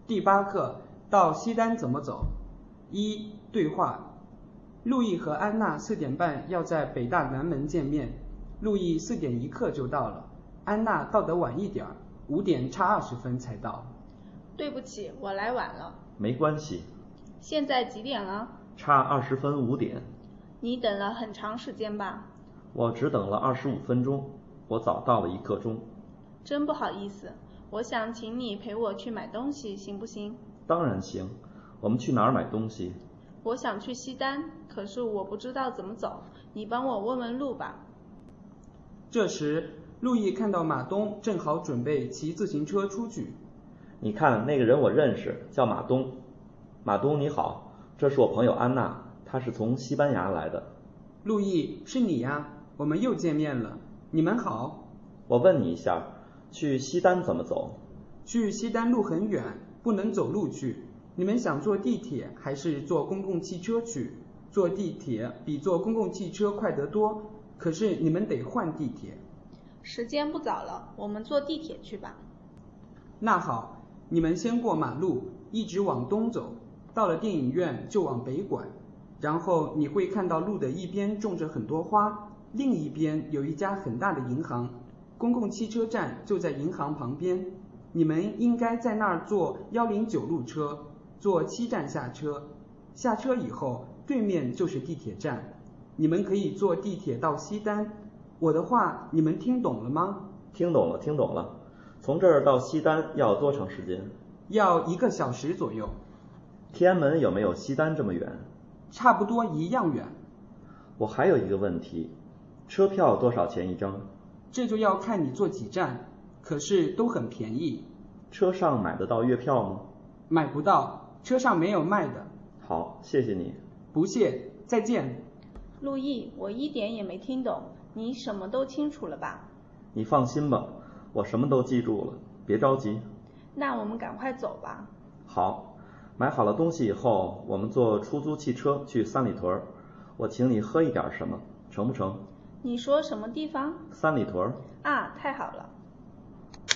第8课，到西单怎么走？一、对话。路易和安娜4点半要在北大南门见面，路易4点1刻就到了，安娜到得晚一点，5点差20分才到。 对不起，我来晚了。 没关系。 现在几点了？ 差20分5点。 你等了很长时间吧？ 我只等了25分钟，我早到了1刻钟。 真不好意思，我想请你陪我去买东西，行不行？ 当然行，我们去哪儿买东西？ 我想去西单，可是我不知道怎么走，你帮我问问路吧。 这时，路易看到马东正好准备骑自行车出去。 你看，那个人我认识，叫马东。马东你好，这是我朋友安娜，她是从西班牙来的。 路易，是你呀，我们又见面了。你们好。 我问你一下，去西单怎么走？ 去西单路很远，不能走路去。你们想坐地铁还是坐公共汽车去？坐地铁比坐公共汽车快得多，可是你们得换地铁。 时间不早了，我们坐地铁去吧。 那好，你们先过马路，一直往东走，到了电影院就往北拐，然后你会看到路的一边种着很多花，另一边有一家很大的银行，公共汽车站就在银行旁边。你们应该在那儿坐109路车，坐7站下车。下车以后，对面就是地铁站，你们可以坐地铁到西单。我的话你们听懂了吗？ 听懂了，听懂了。从这儿到西单要多长时间？ 要1个小时左右。 天安门有没有西单这么远？ 差不多一样远。 我还有一个问题，车票多少钱一张？ 这就要看你坐几站，可是都很便宜。 车上买得到月票吗？ 买不到，车上没有卖的。 好，谢谢你。 不谢，再见。 路易，我一点也没听懂，你什么都清楚了吧？ 你放心吧，我什么都记住了，别着急。 那我们赶快走吧。 好，买好了东西以后，我们坐出租汽车去三里屯，我请你喝一点什么，成不成？ 你说什么地方？ 三里屯。 啊，太好了。